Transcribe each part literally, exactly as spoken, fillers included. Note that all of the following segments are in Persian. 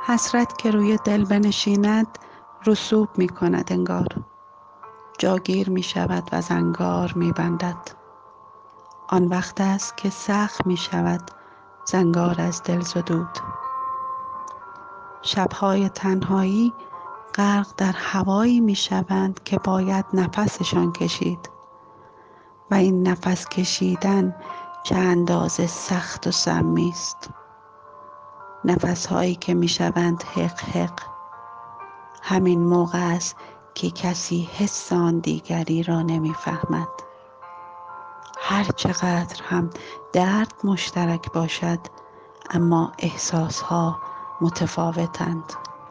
حسرت که روی دل بنشیند رسوب می کند انگار، جاگیر می شود و زنگار می بندد. آن وقت است که سخت می شود زنگار از دل زدود. شبهای تنهایی غرق در هوایی می شوند که باید نفسشان کشید و این نفس کشیدن چه اندازه سخت و سمی است. نفسهایی که می شوند حق حق. همین موقع است که کسی حس آن دیگری را نمی فهمد. هر چقدر هم درد مشترک باشد اما احساسها متفاوتند.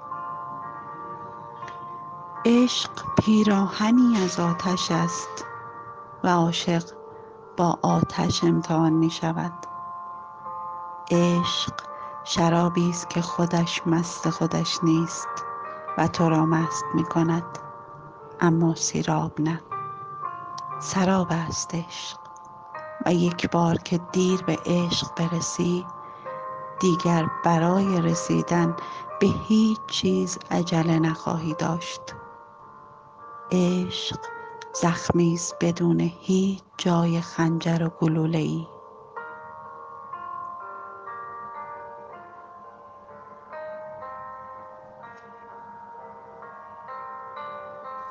عشق پیراهنی از آتش است و عاشق با آتش امتحان می شود. عشق شرابی است که خودش مست خودش نیست و تو را مست می کند، اما سیراب نه. سراب است عشق و یک بار که دیر به عشق برسی دیگر برای رسیدن به هیچ چیز عجله نخواهی داشت. عشق زخمی است بدون هیچ جای خنجر و گلوله‌ای.